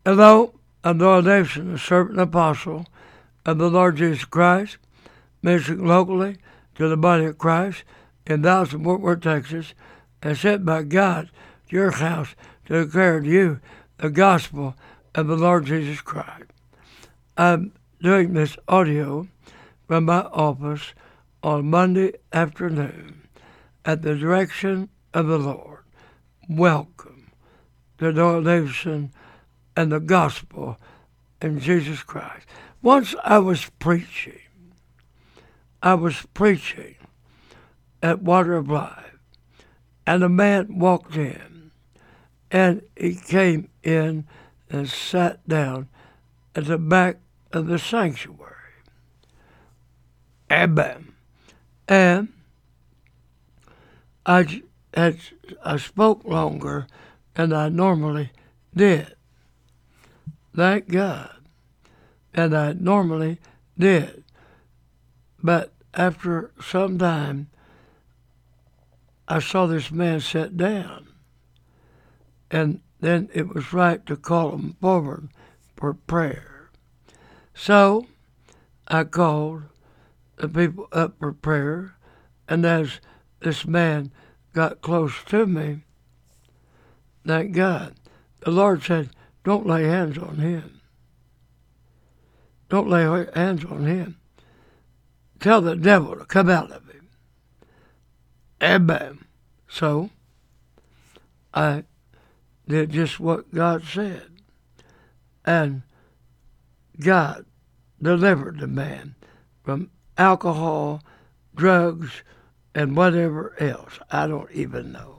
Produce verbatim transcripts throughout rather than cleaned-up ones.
Hello, I'm Doyle Davidson, a servant and apostle of the Lord Jesus Christ, ministering locally to the body of Christ in Dallas and Fort Worth, Texas, and sent by God to your house to declare to you the gospel of the Lord Jesus Christ. I'm doing this audio from my office on Monday afternoon at the direction of the Lord. Welcome to Doyle Davidson and the gospel in Jesus Christ. Once I was preaching, I was preaching at Water of Life, and a man walked in, and he came in and sat down at the back of the sanctuary. Amen. And I had I spoke longer than I normally did. Thank God. And I normally did. But after some time, I saw this man sit down. And then it was right to call him forward for prayer. So I called the people up for prayer. And as this man got close to me, thank God, the Lord said, don't lay hands on him. Don't lay hands on him. Tell the devil to come out of him. Amen. So I did just what God said. And God delivered the man from alcohol, drugs, and whatever else. I don't even know.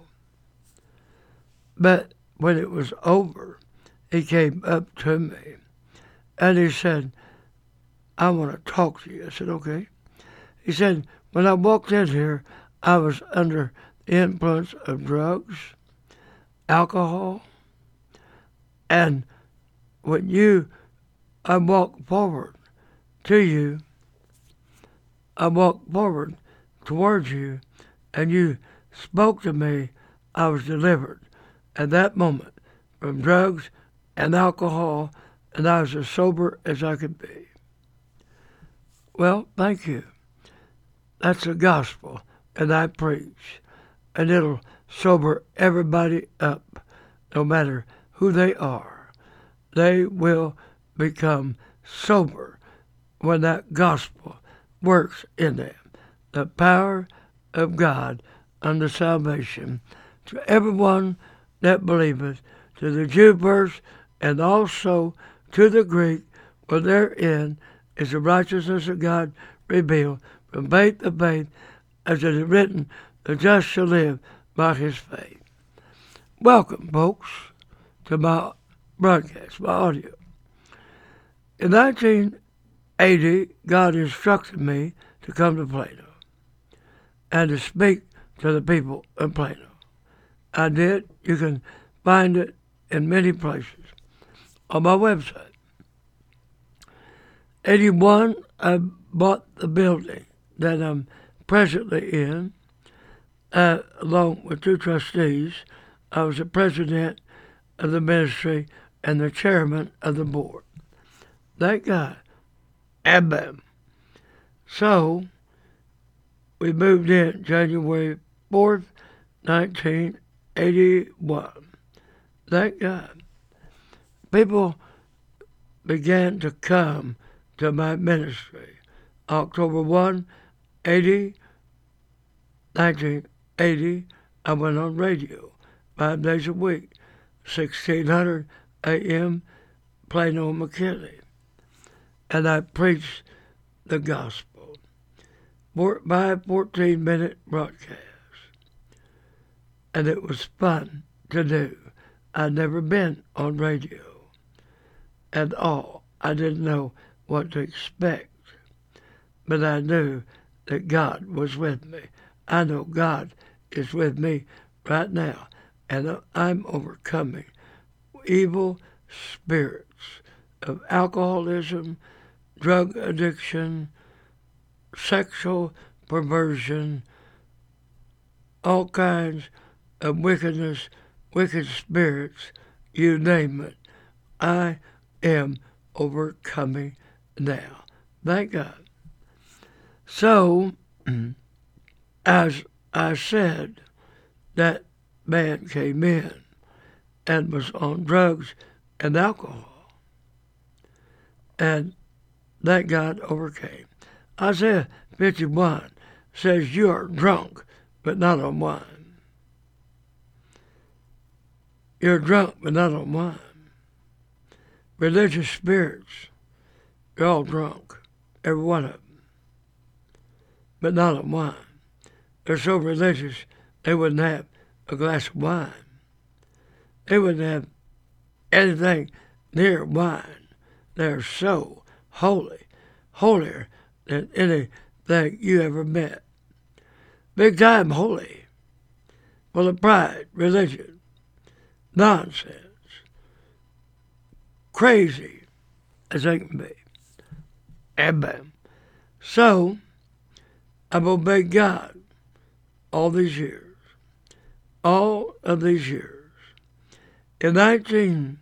But when it was over, he came up to me and he said, I want to talk to you. I said, okay. He said, when I walked in here, I was under the influence of drugs, alcohol, and when you, I walked forward to you, I walked forward towards you, and you spoke to me, I was delivered at that moment from drugs and alcohol, and I was as sober as I could be. Well, thank you. That's the gospel, and I preach, and it'll sober everybody up, no matter who they are. They will become sober when that gospel works in them. The power of God unto salvation to everyone that believeth, to the Jew first, and also to the Greek, for therein is the righteousness of God revealed from faith to faith, as it is written, the just shall live by his faith. Welcome, folks, to my broadcast, my audio. In nineteen eighty, God instructed me to come to Plano and to speak to the people of Plano. I did. You can find it in many places on my website. eighty-one, I bought the building that I'm presently in, uh, along with two trustees. I was the president of the ministry and the chairman of the board. Thank God. Amen. So, we moved in January fourth, nineteen eighty-one. Thank God. People began to come to my ministry. October first, eighty, nineteen eighty, I went on radio five days a week, sixteen hundred A M, Plano, McKinney. And I preached the gospel. Four, five fourteen-minute broadcasts. And it was fun to do. I'd never been on radio at all. I didn't know what to expect. But I knew that God was with me. I know God is with me right now. And I'm overcoming evil spirits of alcoholism, drug addiction, sexual perversion, all kinds of wickedness, wicked spirits, you name it. I am overcoming now. Thank God. So, as I said, that man came in and was on drugs and alcohol. And that God overcame. Isaiah fifty-one says, you are drunk, but not on wine. You're drunk, but not on wine. Religious spirits, they're all drunk, every one of them, but not on wine. They're so religious, they wouldn't have a glass of wine. They wouldn't have anything near wine. They're so holy, holier than anything you ever met. Big time holy, full of pride, religion, nonsense, crazy as they can be. And bam. So, I've obeyed God all these years. All of these years. In nineteen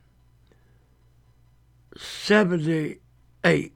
seventy-eight,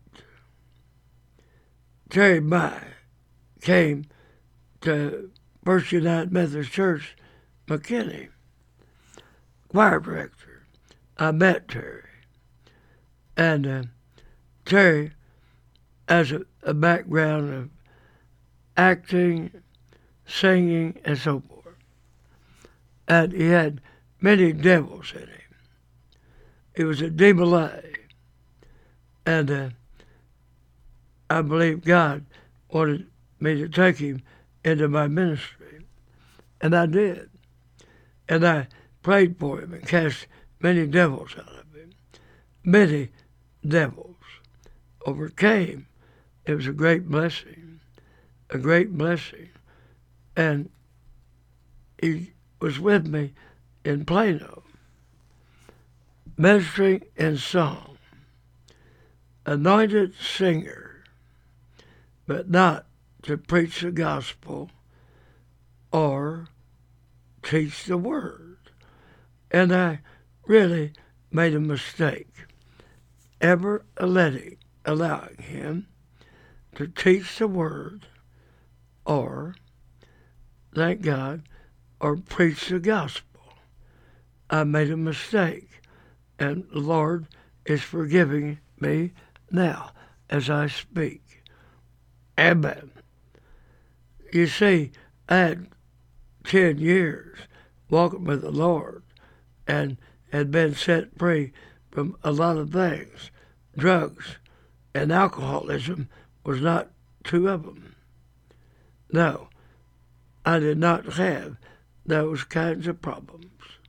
Terry Mai came to First United Methodist Church, McKinney, choir director. I met Terry. And uh, Terry has a, a background of acting, singing, and so forth. And he had many devils in him. He was a demon. And uh, I believe God wanted me to take him into my ministry. And I did. And I prayed for him and cast many devils out of him. Many devils overcame. It was a great blessing. A great blessing. And he was with me in Plano, ministering in song, anointed singer, but not to preach the gospel or teach the word. And I really made a mistake ever letting, allowing him to teach the word or, thank God, or preach the gospel. I made a mistake, and the Lord is forgiving me now as I speak. Amen. You see, I had ten years walking with the Lord and had been set free from a lot of things. Drugs and alcoholism was not two of them. No, I did not have those kinds of problems.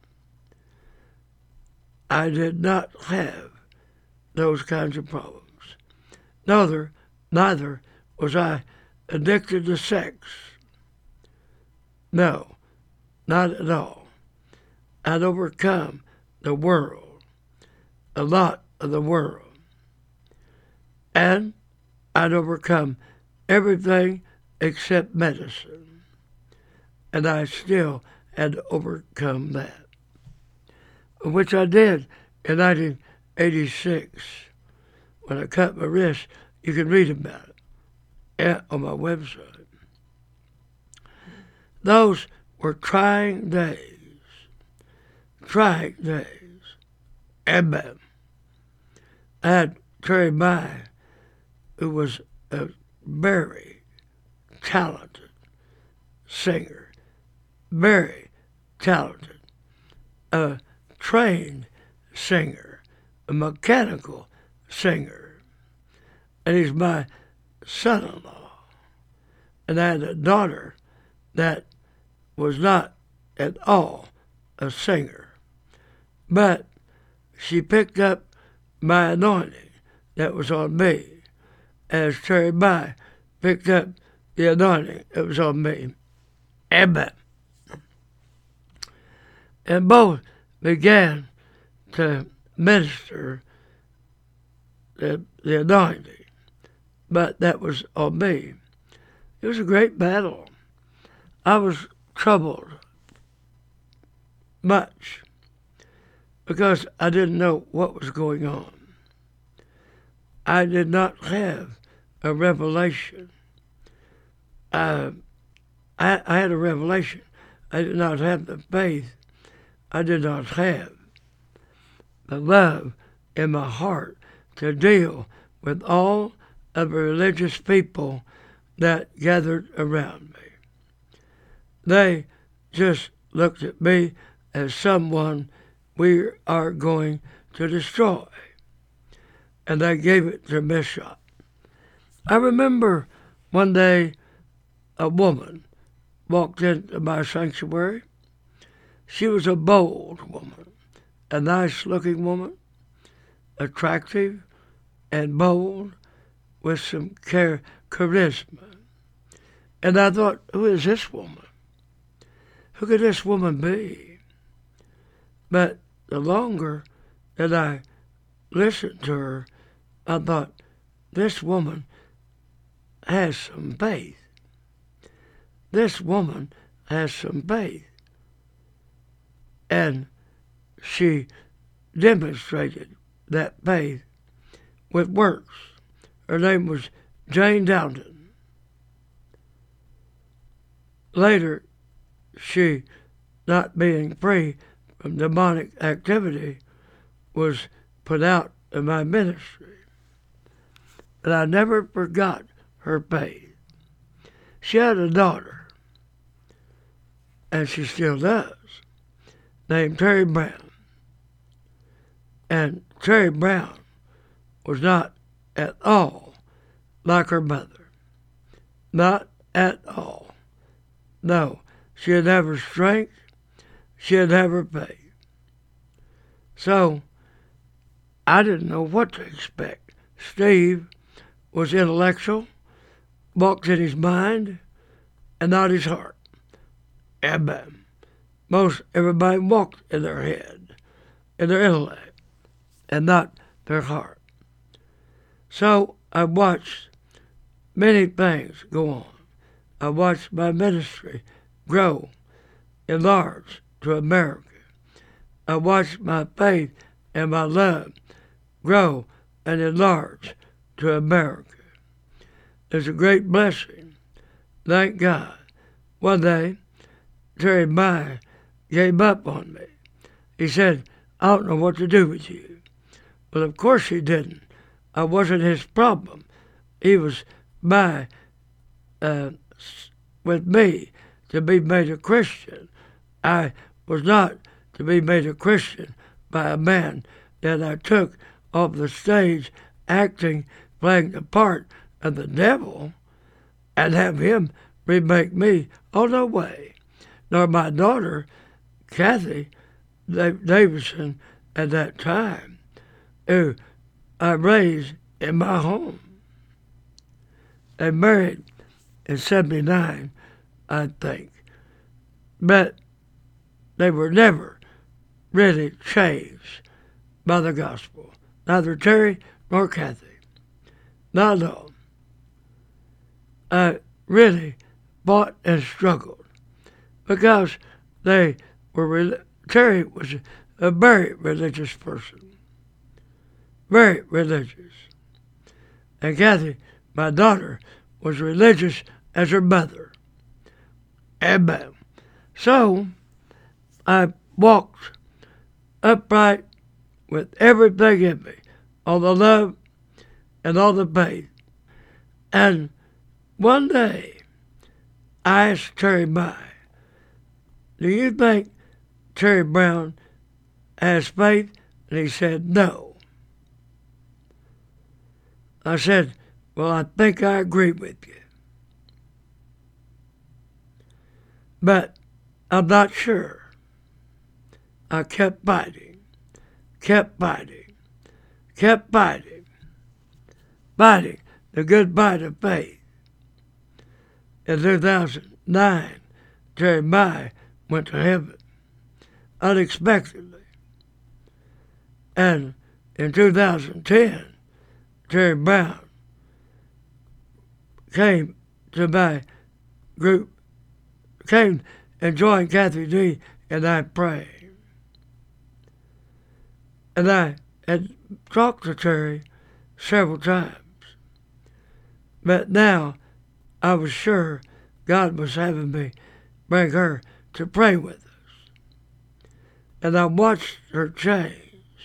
I did not have those kinds of problems. Neither, neither was I addicted to sex. No, not at all. I'd overcome the world, a lot of the world. And I'd overcome everything except medicine. And I still had to overcome that, which I did in nineteen eighty-six when I cut my wrist. You can read about it on my website. Those were trying days, trying days. And then I had Terry Mai, who was a very talented singer, very talented, a trained singer, a mechanical singer, and he's my son-in-law. And I had a daughter that was not at all a singer, but she picked up my anointing that was on me, as Terry Mai picked up the anointing that was on me. Amen. And both began to minister the, the anointing, but that was on me. It was a great battle. I was troubled much because I didn't know what was going on. I did not have a revelation. Uh, I, I had a revelation. I did not have the faith. I did not have the love in my heart to deal with all of the religious people that gathered around me. They just looked at me as someone we are going to destroy. And they gave it their best shot. I remember one day a woman walked into my sanctuary. She was a bold woman, a nice-looking woman, attractive and bold, with some char- charisma. And I thought, who is this woman? Who could this woman be? But the longer that I listened to her, I thought, this woman has some faith. This woman has some faith. And she demonstrated that faith with works. Her name was Jane Downton. Later, she, not being free from demonic activity, was put out of my ministry. But I never forgot her faith. She had a daughter, and she still does, named Terry Brown. And Terry Brown was not at all like her mother. Not at all. No, she had have her strength, she had have her faith. So, I didn't know what to expect. Steve was intellectual, walked in his mind, and not his heart. And um, most everybody walked in their head, in their intellect, and not their heart. So I watched many things go on. I watched my ministry grow, enlarge to America. I watched my faith and my love grow and enlarge to America. It's a great blessing. Thank God. One day, Terry Meyer gave up on me. He said, I don't know what to do with you. Well, of course he didn't. I wasn't his problem. He was my, uh, with me, to be made a Christian. I was not to be made a Christian by a man that I took off the stage acting, playing the part of the devil, and have him remake me. Oh, no way. Nor my daughter, Kathy Davidson, at that time, who I raised in my home. They married in seventy-nine, I think. But they were never really changed by the gospel. Neither Terry nor Kathy. Not at all. I really fought and struggled because they were, Terry was a very religious person. Very religious. And Kathy, my daughter, was religious as her mother. And bam. So, I walked upright with everything in me, all the love and all the faith. And one day, I asked Terry Meyer, do you think Terry Brown has faith? And he said, no. I said, well, I think I agree with you. But I'm not sure. I kept fighting, kept fighting, kept fighting, fighting the good fight of faith. In two thousand nine, Terry Meyer went to heaven unexpectedly. And in two thousand ten, Terry Brown came to my group, came and joined Kathy D, and I prayed. And I had talked to Terry several times. But now I was sure God was having me bring her to pray with us. And I watched her change.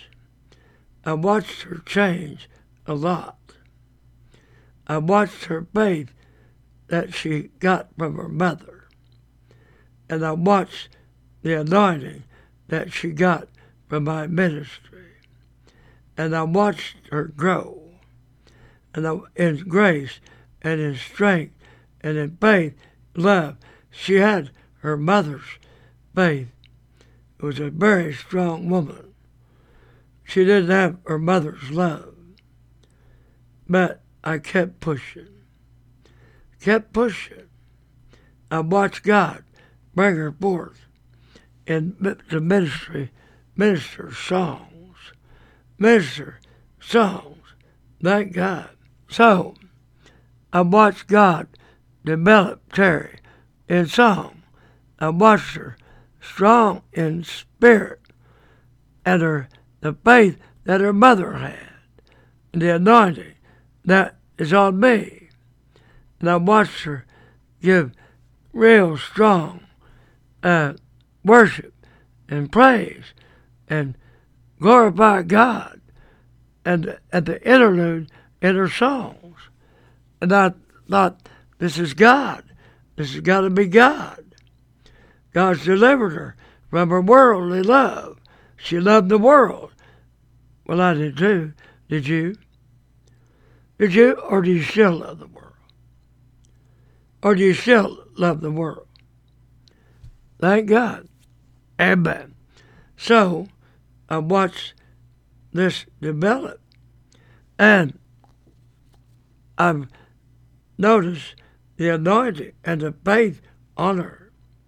I watched her change a lot. I watched her faith that she got from her mother. And I watched the anointing that she got from my ministry. And I watched her grow. And I, in grace and in strength and in faith, love. She had her mother's faith. It was a very strong woman. She didn't have her mother's love. But I kept pushing. Kept pushing. I watched God bring her forth in the ministry, minister songs. Minister songs. Thank God. So, I watched God develop Terry in song. I watched her strong in spirit and her the faith that her mother had, and the anointing that is on me. And I watched her give real strong uh, worship and praise and glorify God and at the interlude in her songs. And I thought, this is God. This has got to be God. God's delivered her from her worldly love. She loved the world. Well, I did too. Did you? Did you, or do you still love the world? Or do you still love the world? Thank God. Amen. So, I watched this develop. And I've noticed the anointing and the faith on her.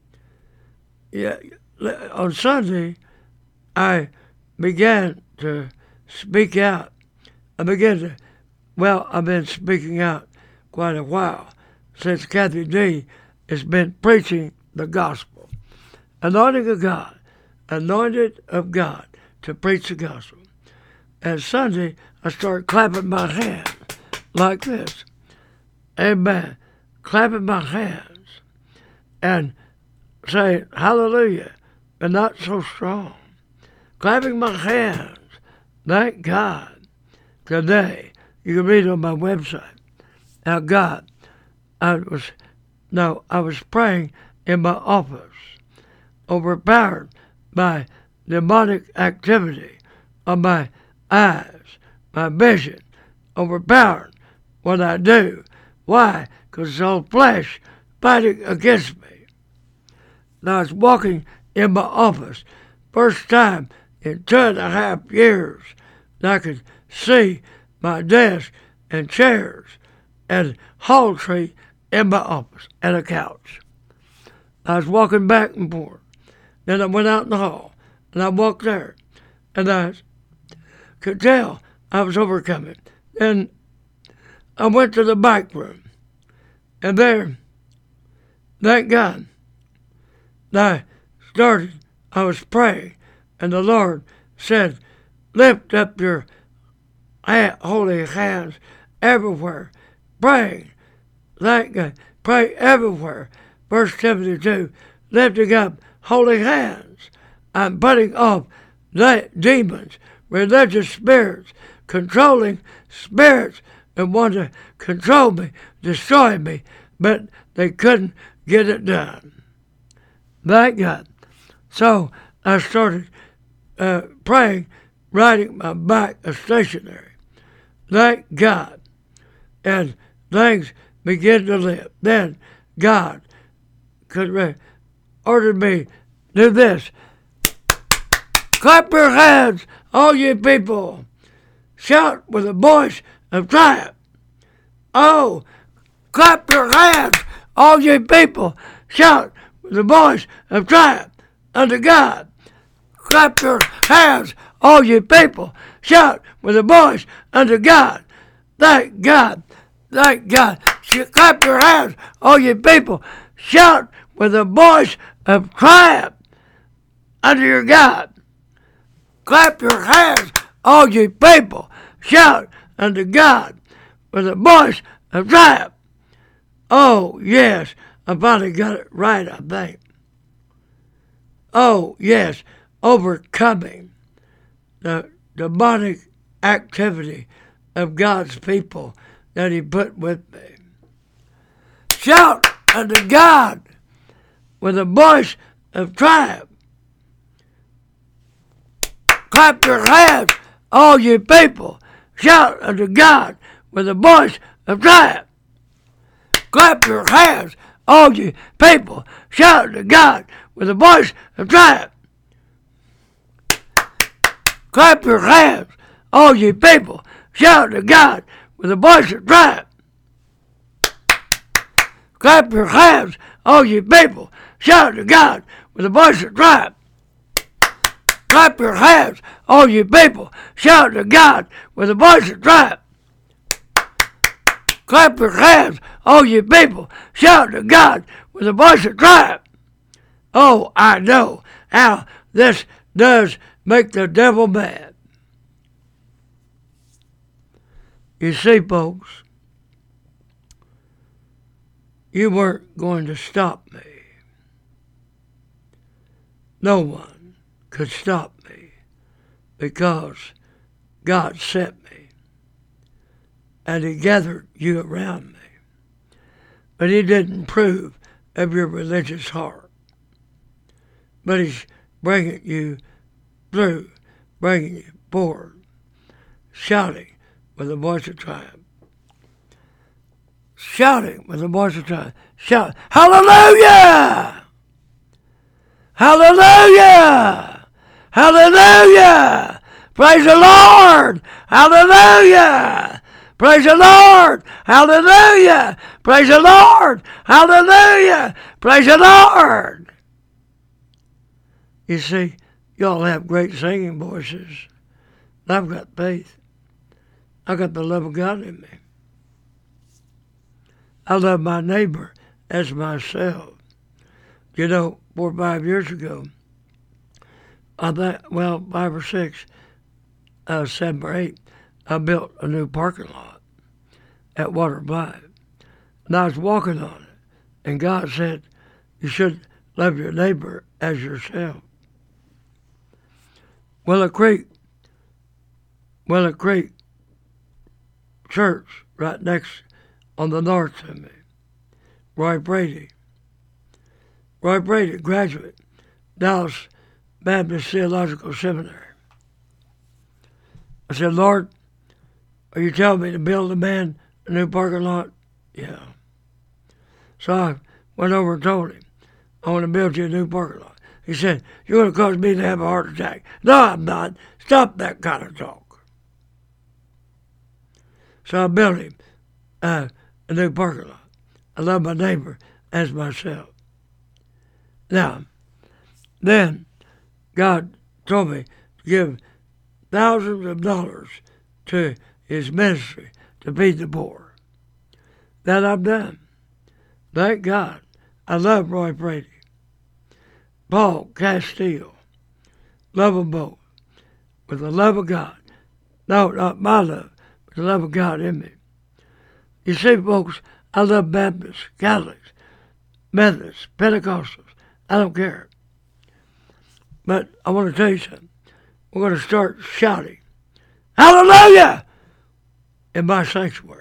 Yeah, on Sunday, I began to speak out. I began to, well, I've been speaking out quite a while since Kathy D has been preaching the gospel. Anointing of God, anointed of God to preach the gospel. And Sunday, I started clapping my hands like this. Amen. Clapping my hands and saying hallelujah, but not so strong. Clapping my hands. Thank God. Today, you can read on my website how God, I was, no, I was praying in my office, overpowered by demonic activity on my eyes, my vision, overpowered what I do. Why? Because it's all flesh fighting against me. Now I was walking in my office, first time in two and a half years that I could see my desk and chairs and hall tree in my office and a couch. I was walking back and forth. Then I went out in the hall and I walked there and I could tell I was overcoming. Then I went to the back room and there, thank God, I started, I was praying and the Lord said, lift up your holy hands everywhere, praying, thank God, pray everywhere. First Timothy two, lifting up holy hands. I'm putting off that demons, religious spirits, controlling spirits that want to control me, destroy me, but they couldn't get it done. Thank God. So I started uh, praying, riding my bike, a stationary. Thank God. And things began to live. Then God could re- ordered me, do this. Clap your hands, all you people. Shout with a voice of triumph. Oh, clap your hands, all you people. Shout with a voice of triumph unto God. Clap your hands, all you people. Shout with a voice unto God. Thank God. Thank God. Clap your hands, all you people. Shout with a voice of triumph unto your God. Clap your hands, all you people. Shout unto God with a voice of triumph. Oh, yes, I finally got it right, I think. Oh, yes, overcoming the demonic activity of God's people that he put with me. Shout unto God with a voice of triumph. Clap your hands, all you people. Shout unto God with a voice of triumph. Clap your hands, all you people. Shout unto God with a voice of triumph. Clap your hands, all you people. Shout to God with a voice of triumph. Clap your hands, all you people. Shout to God with a voice of triumph. Clap your hands, all you people. Shout to God with a voice of triumph. Clap your hands, all you people. Shout to God with a voice of triumph. Oh, I know how this does make the devil mad. You see, folks, you weren't going to stop me. No one could stop me because God sent me and he gathered you around me. But he didn't approve of your religious heart. But he's bringing you through, bringing you forward, shouting with a voice of triumph. Shouting with a voice of triumph. Shout, hallelujah! Hallelujah! Hallelujah! Praise the Lord! Hallelujah! Praise the Lord! Hallelujah! Praise the Lord! Hallelujah! Praise the Lord! You see, y'all have great singing voices. I've got faith. I got the love of God in me. I love my neighbor as myself. You know, four or five years ago, I think, well, five or six, uh, seven or eight, I built a new parking lot at Water Drive. And I was walking on it. And God said, you should love your neighbor as yourself. Willow Creek, Willow Creek Church, right next on the north of me. Roy Brady. Roy Brady, graduate, Dallas Baptist Theological Seminary. I said, Lord, are you telling me to build a man a new parking lot? Yeah. So I went over and told him, I want to build you a new parking lot. He said, you're going to cause me to have a heart attack. No, I'm not. Stop that kind of talk. So I built him uh, a new parking lot. I love my neighbor as myself. Now, then God told me to give thousands of dollars to his ministry to feed the poor. That I've done. Thank God. I love Roy Brady. Paul Castile. Love them both. With the love of God. No, not my love, but the love of God in me. You see, folks, I love Baptists, Catholics, Methodists, Pentecostals. I don't care. But I want to tell you something. We're going to start shouting, hallelujah, in my sanctuary.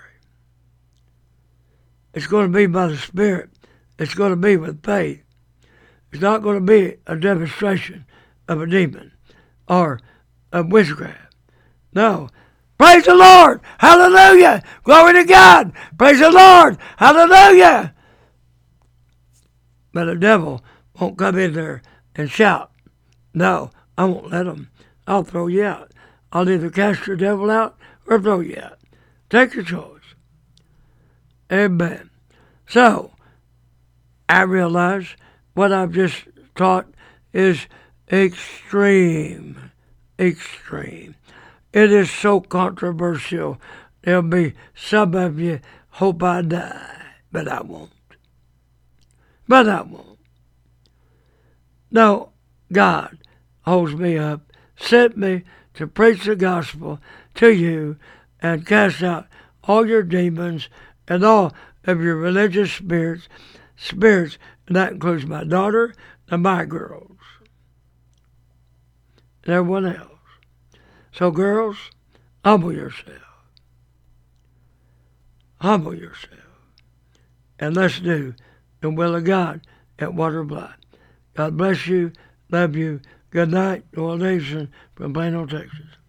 It's going to be by the Spirit. It's going to be with faith. It's not going to be a demonstration of a demon or of witchcraft. No. Praise the Lord. Hallelujah. Glory to God. Praise the Lord. Hallelujah. But the devil won't come in there and shout. No, I won't let him. I'll throw you out. I'll either cast your devil out or throw you out. Take your choice. Amen. So, I realize what I've just taught is extreme. Extreme. It is so controversial. There'll be some of you hope I die, but I won't. But I won't. No, God holds me up sent me to preach the gospel to you and cast out all your demons and all of your religious spirits, spirits, and that includes my daughter and my girls and everyone else. So girls, humble yourself. Humble yourself. And let's do the will of God at Water Blood. God bless you. Love you. Good night. Noel Davidson from Plano, Texas.